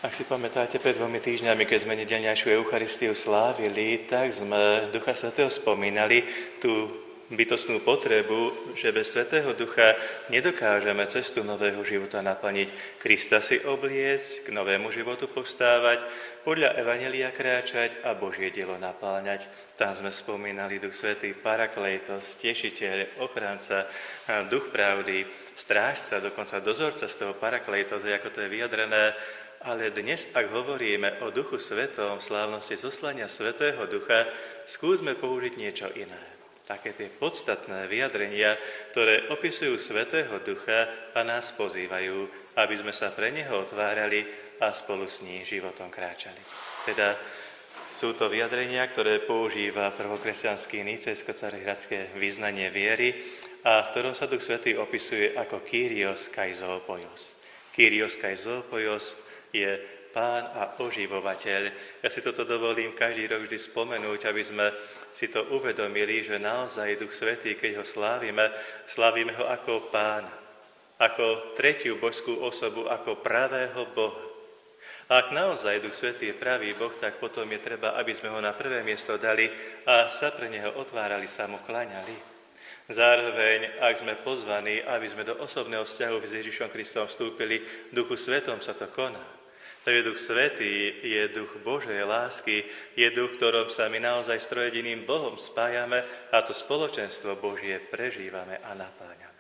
Ak si pamätáte, pred 2 týždňami, keď sme nedeľňajšiu Eucharistiu slávili, tak sme Ducha Svätého spomínali, tú bytostnú potrebu, že bez Svätého Ducha nedokážeme cestu nového života naplniť. Krista si obliec, k novému životu postávať, podľa Evanjelia kráčať a Božie dielo napĺňať. Tam sme spomínali Duch Svätý, Paraklétos, Tešiteľ, Ochranca, Duch pravdy, Strážca, dokonca dozorca z toho Paraklétosa, ako to je vyjadrené. Ale dnes, ak hovoríme o Duchu Svetom, v slávnosti zoslania Svätého Ducha, skúsme použiť niečo iné. Také tie podstatné vyjadrenia, ktoré opisujú Svätého Ducha a nás pozývajú, aby sme sa pre Neho otvárali a spolu s ním životom kráčali. Teda sú to vyjadrenia, ktoré používa prvokresťanský nicejsko-carihradské vyznanie viery a v ktorom sa Duch Svätý opisuje ako Kyrios kai zoopojos. Kyrios kai zoopojos je Pán a oživovateľ. Ja si toto dovolím každý rok vždy spomenúť, aby sme si to uvedomili, že naozaj Duch Svätý, keď ho slávime ho ako Pána, ako tretiu božskú osobu, ako pravého Boha. A ak naozaj Duch Svätý je pravý Boh, tak potom je treba, aby sme ho na prvé miesto dali a sa pre neho otvárali, sa mu kláňali. Zároveň, ak sme pozvaní, aby sme do osobného vzťahu s Ježišom Kristom vstúpili, v Duchu Svetom sa to koná. Takže Duch Svätý je duch Božej lásky, je duch, ktorom sa my naozaj s trojediným Bohom spájame a to spoločenstvo Božie prežívame a napáňame.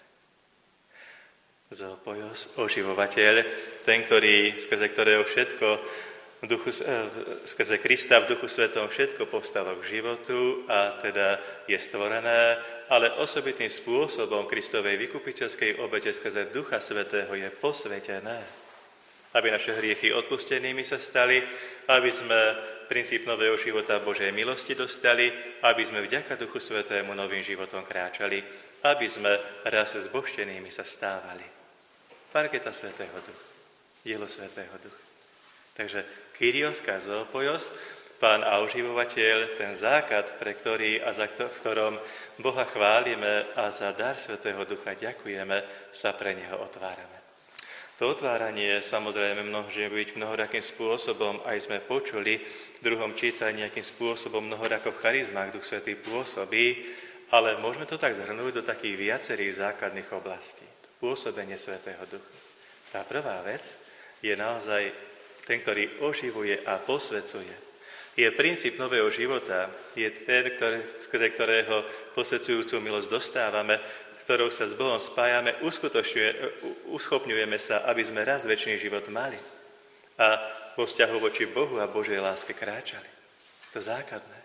Zoopojos, oživovateľ, ten, skrze ktorého všetko skrze Krista v Duchu Svetom všetko povstalo k životu a teda je stvorené, ale osobitným spôsobom Kristovej vykupiteľskej obete skrze Ducha Svätého je posvetené, aby naše hriechy odpustenými sa stali, aby sme princíp nového života Božej milosti dostali, aby sme vďaka Duchu Svätému novým životom kráčali, aby sme raz zbožtenými sa stávali. Parketa Svätého Ducha, dielo Svätého Ducha. Takže Kyrios kai zoopojos, Pán a oživovateľ, ten základ, v ktorom Boha chválime a za dar Svätého Ducha ďakujeme, sa pre Neho otvárame. To otváranie samozrejme môže byť mnohorakým spôsobom, aj sme počuli v druhom čítaní, akým spôsobom mnohorako v charizmách Duch Svätý pôsobí, ale môžeme to tak zhrnúť do takých viacerých základných oblastí. Pôsobenie Svätého Ducha. Tá prvá vec je naozaj ten, ktorý oživuje a posvecuje. Je princíp nového života, je ten, skrze ktorého posvedzujúcu milosť dostávame, s ktorou sa s Bohom spájame, uschopňujeme sa, aby sme raz večný život mali a vo vzťahu voči Bohu a Božej láske kráčali. To základné.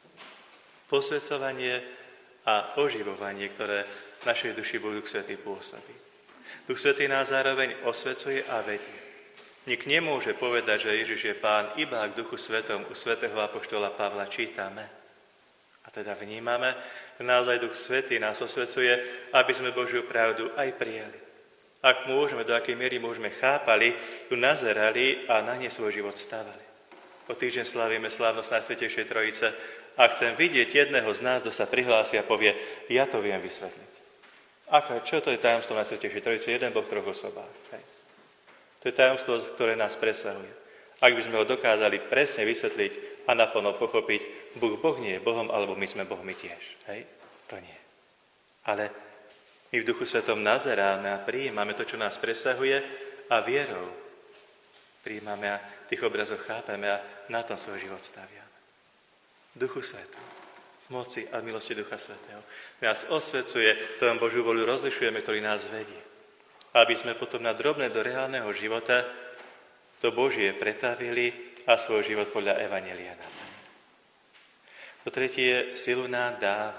Posvedzovanie a oživovanie, ktoré v našej duši Duch Svätý pôsobí. Duch Svätý nás zároveň osvecuje a vedie. Nik nemôže povedať, že Ježiš je Pán, iba k Duchu Svätom u svätého apoštola Pavla čítame. A teda vnímame, že naozaj Duch Svätý nás osvecuje, aby sme Božiu pravdu aj prijali. Ak môžeme, do akej miery môžeme chápali, ju nazerali a na nej svoj život stavali. O týždeň slávime slávnosť Najsvätejšej Trojice a chcem vidieť jedného z nás, kto sa prihlási a povie, ja to viem vysvetliť. Čo to je tajomstvo Najsvätejšej Trojice? Jeden Boh v troch osobách. Hej. To je tajomstvo, ktoré nás presahuje. Ak by sme ho dokázali presne vysvetliť a naplno pochopiť, Boh nie je Bohom, alebo my sme Bohmi tiež. Hej? To nie. Ale my v Duchu Svetom nazeráme a prijímame to, čo nás presahuje a vierou prijímame a v tých obrazoch chápeme a na tom svoj život staviame. Duchu Svetom, z moci a milosti Ducha Svätého. Nás osvecuje, tom Božiu voľu rozlišujeme, ktorý nás vedie. Aby sme potom na drobné do reálneho života to Božie pretavili a svoj život podľa Evanjelia naplnili. To tretie, silu nám dáva.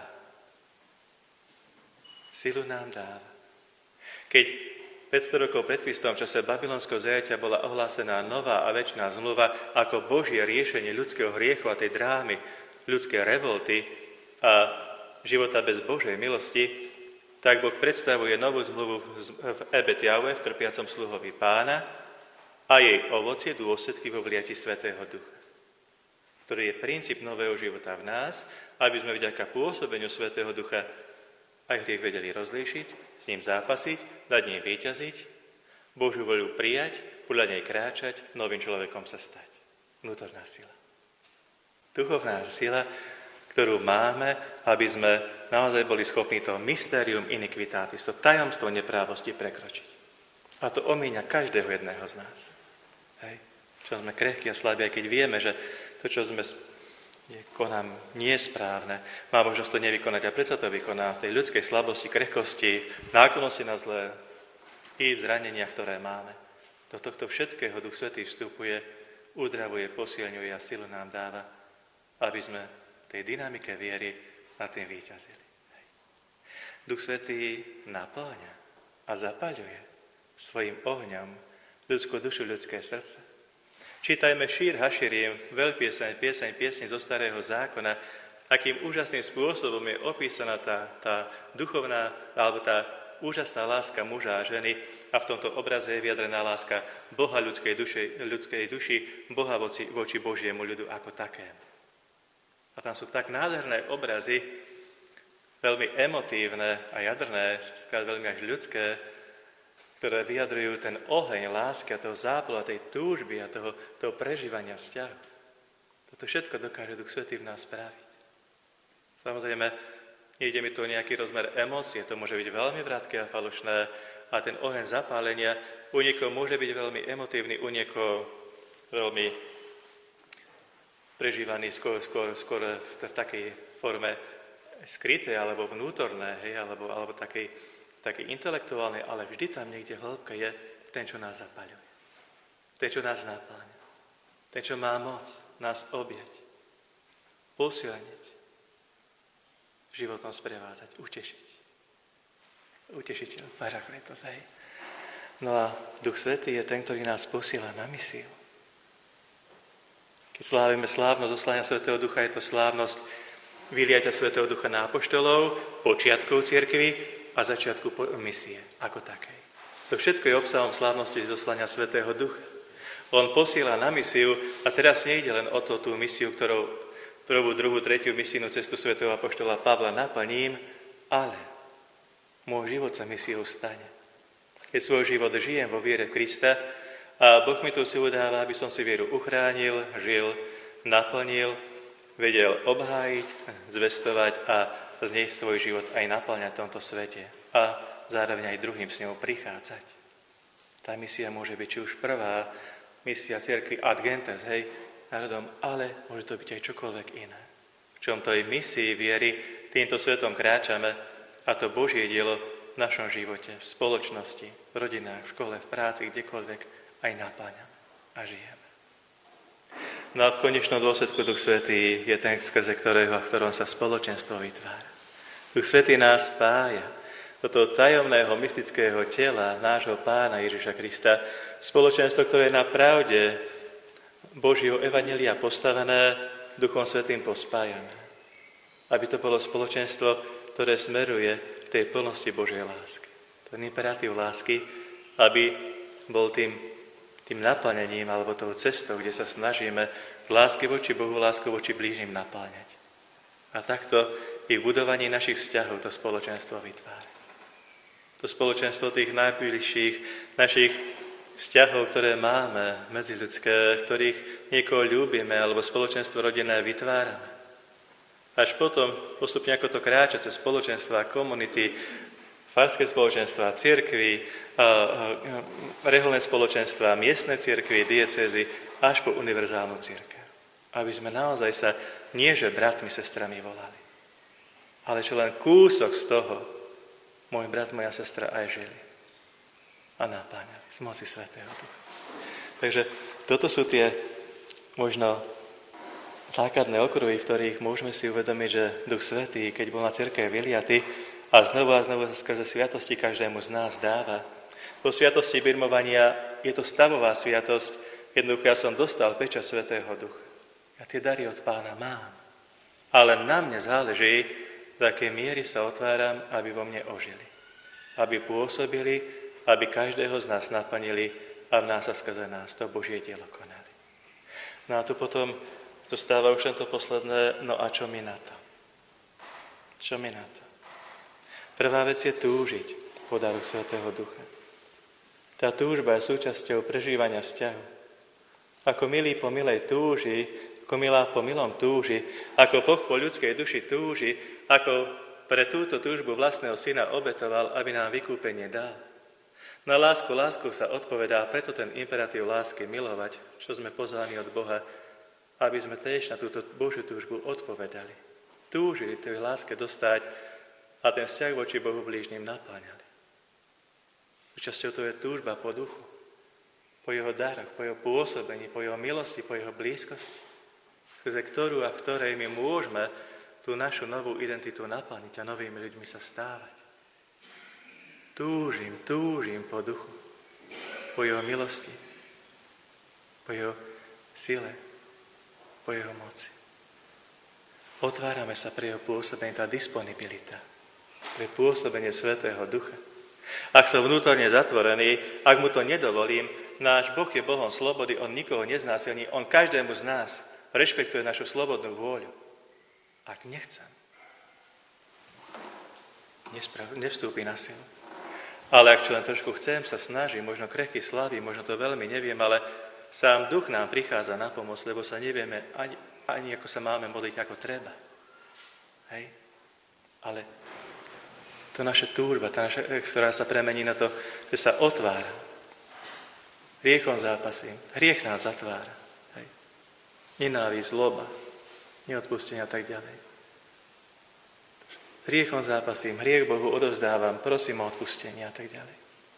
Silu nám dáva. Keď 500 rokov pred Kristom v čase babylonského zajatia bola ohlásená nová a večná zmluva ako Božie riešenie ľudského hriechu a tej drámy, ľudskej revolty a života bez Božej milosti, tak Boh predstavuje novú zmluvu v Ebet Jahve, v trpiacom sluhovi Pána a jej ovocie, dôsledky vo vliati Svätého Ducha, ktorý je princíp nového života v nás, aby sme vďaka pôsobeniu Svätého Ducha aj hriech vedeli rozlíšiť, s ním zápasiť, dať ním víťaziť, Božiu voľu prijať, podľa nej kráčať, novým človekom sa stať. Vnútorná sila. Duchovná sila, ktorú máme, aby sme naozaj boli schopní to mysterium iniquitatis, to tajomstvo neprávosti prekročiť. A to omíňa každého jedného z nás. Hej. Čo sme krehkí a slabí, aj keď vieme, že to, čo sme konám, nie je správne, má možnosť to nevykonať a predsa to vykoná v tej ľudskej slabosti, krehkosti, náklonosti na zlé i v zraneniach, ktoré máme. Do tohto všetkého Duch Svätý vstupuje, uzdravuje, posilňuje a silu nám dáva, aby sme v tej dynamike viery nad tým víťazili. Hej. Duch Svätý napĺňa a zapaľuje svojim ohňom ľudskú dušu, ľudské srdce. Čítajme Šír Haširim, pieseň zo Starého zákona, akým úžasným spôsobom je opísaná tá duchovná, alebo tá úžasná láska muža a ženy a v tomto obraze je vyjadrená láska Boha ľudskej duši, Boha voči Božiemu ľudu ako takému. A tam sú tak nádherné obrazy, veľmi emotívne a jadrné, veľmi až ľudské, ktoré vyjadrujú ten oheň lásky a toho zápalu a tej túžby a toho prežívania vzťahu. Toto všetko dokáže Duch Svätý v nás spraviť. Samozrejme, nejde mi tu nejaký rozmer emócie, to môže byť veľmi vrátke a falošné, a ten oheň zapálenia u niekoho môže byť veľmi emotívny, u niekoho veľmi prežívaný skôr v takej forme skrytej alebo vnútornej, alebo takej intelektuálnej, ale vždy tam niekde hĺbka je ten, čo nás zapaľuje. Ten, čo nás napáľa. Ten, čo má moc nás objať, posilniť, životom sprevádzať, utešiť. Utešiteľ, Parakletos, hej. No a Duch Svätý je ten, ktorý nás posiela na misiu. Keď slávime slávnosť zoslania Svätého Ducha, je to slávnosť vyliatia Svätého Ducha na apoštolov, počiatkov cirkvi, a začiatku misie ako takej. To všetko je obsahom slávnosti zoslania Svätého Ducha. On posiela na misiu a teraz nejde len o tú misiu, ktorou prvú, druhú, tretiu misijnú cestu svätého apoštola Pavla naplním, ale môj život sa misiou stane. Keď svoj život žijem vo viere v Krista a Boh mi tú silu dáva, aby som si vieru uchránil, žil, naplnil, vedel obhájiť, zvestovať a z nej svoj život aj naplňať v tomto svete a zároveň aj druhým s ňou prichádzať. Tá misia môže byť či už prvá misia cirkvi ad gentes, hej, národom, ale môže to byť aj čokoľvek iné. V čom to je misii viery, týmto svetom kráčame a to Božie dielo v našom živote, v spoločnosti, v rodinách, v škole, v práci, kdekoľvek aj naplňame a žijeme. No a v konečnom dôsledku Duch Svätý je ten, skrze ktorého, v ktorom sa spoločenstvo vytvára. Duch Svätý nás spája do toho tajomného mystického tela nášho Pána Ježiša Krista, spoločenstvo, ktoré je na pravde Božieho evanjelia postavené, Duchom Svätým pospájané. Aby to bolo spoločenstvo, ktoré smeruje k tej plnosti Božej lásky. Ten imperatív lásky, aby bol tým naplnením alebo tou cestou, kde sa snažíme lásky voči Bohu, lásku voči blížnym napĺňať. A takto i v budovaní našich vzťahov to spoločenstvo vytvára. To spoločenstvo tých najbližších našich vzťahov, ktoré máme medziľudské, v ktorých niekoho ľúbime alebo spoločenstvo rodinné vytvárame. Až potom postupne ako to kráča cez spoločenstva, komunity, farské spoločenstva, cirkvi, reholné spoločenstva, miestne cirkvi, diecézy, až po univerzálnu cirkev. Aby sme naozaj sa nie že bratmi, sestrami volali, ale čo len kúsok z toho, môj brat, moja sestra aj žili a napáňali z moci Svätého Ducha. Takže toto sú tie možno základné okruhy, v ktorých môžeme si uvedomiť, že Duch Svätý, keď bol na cirkev vyliaty a znovu sa skrze sviatosti každému z nás dáva. Po sviatosti birmovania je to stavová sviatosť, jednoducho ja som dostal pečať Svätého Ducha. Ja tie dary od Pána mám, ale na mne záleží, v akej miery sa otváram, aby vo mne ožili. Aby pôsobili, aby každého z nás naplnili a v nás a skrze nás to Božie dielo konali. No a tu potom zostáva už to posledné, no a čo mi na to? Čo mi na to? Prvá vec je túžiť po daru Svätého Ducha. Tá túžba je súčasťou prežívania vzťahu. Ako milý po milej túži, ako milá po milom túži, ako Boh po ľudskej duši túži, ako pre túto túžbu vlastného syna obetoval, aby nám vykúpenie dal. Na lásku sa odpovedá, preto ten imperatív lásky milovať, čo sme pozvaní od Boha, aby sme tiež na túto Božiu túžbu odpovedali. Túžili tej láske dostať a ten vzťah voči Bohu blížnym napáňali. Súčasťou to je túžba po duchu, po jeho daroch, po jeho pôsobení, po jeho milosti, po jeho blízkosti, skrze ktorú a v ktorej my môžeme tú našu novú identitu naplniť a novými ľuďmi sa stávať. Túžim po duchu, po jeho milosti, po jeho sile, po jeho moci. Otvárame sa pre jeho pôsobenie, tá disponibilita, pre pôsobenie Svätého Ducha. Ak som vnútorne zatvorený, ak mu to nedovolím, náš Boh je Bohom slobody, on nikoho neznásilní, on každému z nás rešpektuje našu slobodnú vôľu. Ak nechcem, nevstúpi na silu. Ale ak čo len trošku chcem, sa snažím, možno krehký, slabý, možno to veľmi neviem, ale sám Duch nám prichádza na pomoc, lebo sa nevieme ani ako sa máme modliť, ako treba. Hej? Ale to naša túžba, ktorá sa premení na to, že sa otvára. Hriechom zápasím. Hriech nás zatvára. Hej? Nenávisť, zloba, neodpustenia a tak ďalej. Hriechom zápasím, hriech Bohu odovzdávam, prosím o odpustenie a tak ďalej.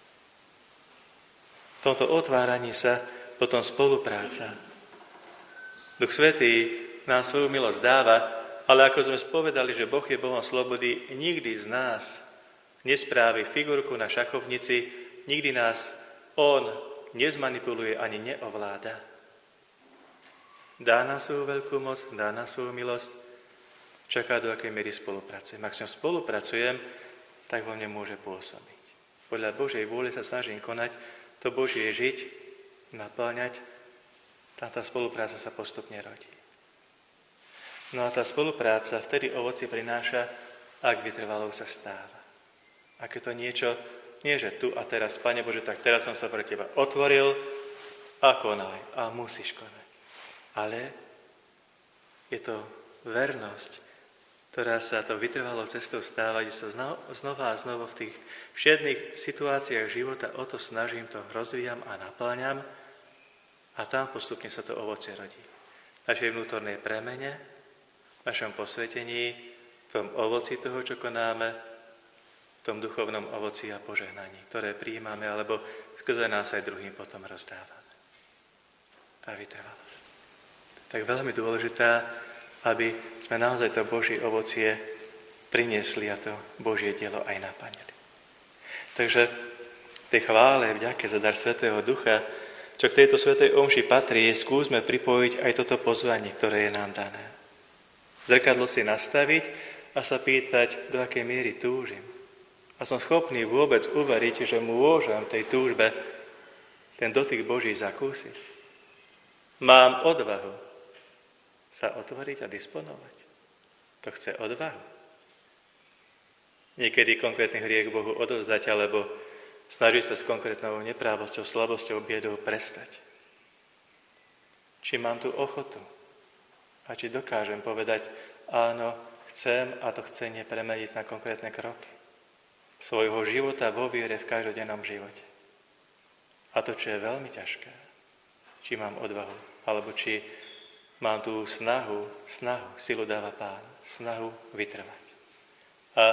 V tomto otváraní sa potom spolupráca. Duch Svätý nám svoju milosť dáva, ale ako sme spovedali, že Boh je Bohom slobody, nikdy z nás nesprávi figurku na šachovnici, nikdy nás on nezmanipuluje ani neovláda. Dá nám svoju veľkú moc, dá nám svoju milosť, čaká, do akej miery spolupracujem. Ak s ňou spolupracujem, tak vo mne môže pôsobiť. Podľa Božej vôle sa snažím konať, to Božie žiť, napĺňať, tam tá spolupráca sa postupne rodí. No a tá spolupráca vtedy ovoci prináša, ak vytrvalou sa stáva. Ak je to niečo, nie že tu a teraz, Pane Bože, tak teraz som sa pre Teba otvoril a konaj. A musíš konať. Ale je to vernosť, ktorá sa to vytrvalou cestou stáva, kde sa znova a znova v tých všedných situáciách života o to snažím, to rozvíjam a napĺňam a tam postupne sa to ovocie rodí. V našej vnútornej premene, v našom posvetení, v tom ovoci toho, čo konáme, v tom duchovnom ovoci a požehnaní, ktoré prijímame, alebo skrze nás aj druhým potom rozdávame. Tá vytrvalosť. Tak veľmi dôležitá, aby sme naozaj to Božie ovocie priniesli a to Božie dielo aj naplnili. Takže v tej chvále, vďake za dar Svätého Ducha, čo k tejto svätej omši patrí, skúsme pripojiť aj toto pozvanie, ktoré je nám dané. Zrkadlo si nastaviť a sa pýtať, do akej miery túžim. A som schopný vôbec uveriť, že môžem tej túžbe ten dotyk Boží zakúsiť. Mám odvahu sa otvoriť a disponovať. To chce odvahu. Niekedy konkrétny hriech Bohu odovzdať, alebo snažiť sa s konkrétnou neprávosťou, slabosťou, biedou prestať. Či mám tú ochotu a či dokážem povedať, áno, chcem a to chcenie premeniť na konkrétne kroky svojho života vo viere v každodennom živote. A to, čo je veľmi ťažké, či mám odvahu, alebo či mám tú snahu, silu dáva Pán, snahu vytrvať. A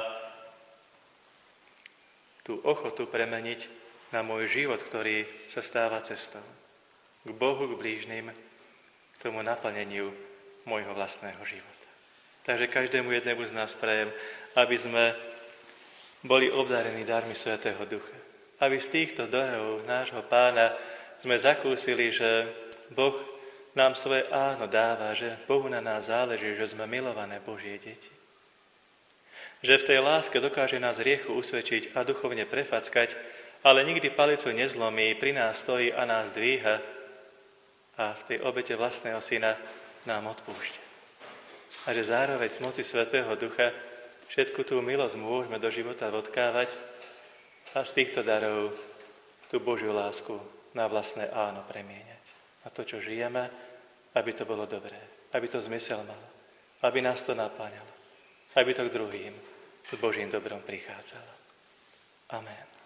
tú ochotu premeniť na môj život, ktorý sa stáva cestou k Bohu, k blížnym, k tomu naplneniu môjho vlastného života. Takže každému jednému z nás prajem, aby sme boli obdarení darmi Svätého Ducha. Aby z týchto darov nášho Pána sme zakúsili, že Boh nám svoje áno dáva, že Bohu na nás záleží, že sme milované Božie deti. Že v tej láske dokáže nás riechu usvedčiť a duchovne prefackať, ale nikdy palicu nezlomí, pri nás stojí a nás dvíha a v tej obete vlastného syna nám odpúšťa. A že zároveň z moci Svätého Ducha všetku tú milosť môžeme do života odkávať a z týchto darov tú Božiu lásku na vlastné áno premieňať. Na to, čo žijeme, aby to bolo dobré, aby to zmysel malo, aby nás to napáňalo, aby to k druhým s Božím dobrom prichádzalo. Amen.